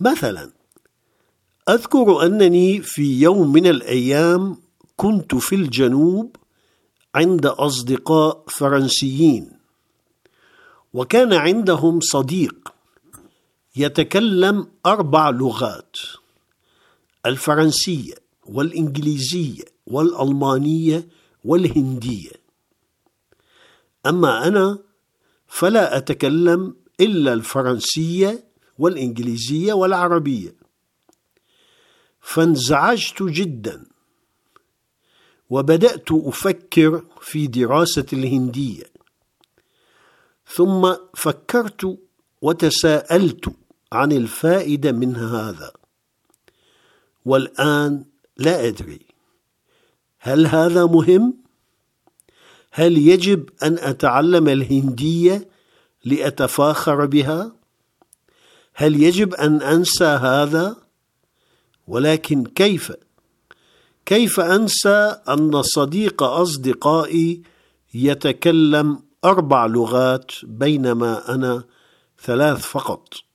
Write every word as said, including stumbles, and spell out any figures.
مثلا أذكر أنني في يوم من الأيام كنت في الجنوب عند أصدقاء فرنسيين، وكان عندهم صديق يتكلم أربع لغات: الفرنسية والإنجليزية والألمانية والهندية. أما أنا فلا أتكلم إلا الفرنسية والإنجليزية والعربية، فانزعجت جدا وبدأت أفكر في دراسة الهندية، ثم فكرت وتساءلت عن الفائدة من هذا، والآن لا أدري، هل هذا مهم؟ هل يجب أن أتعلم الهندية لأتفاخر بها؟ هل يجب أن أنسى هذا؟ ولكن كيف؟ كيف أنسى أن صديق أصدقائي يتكلم أربع لغات بينما أنا ثلاث فقط؟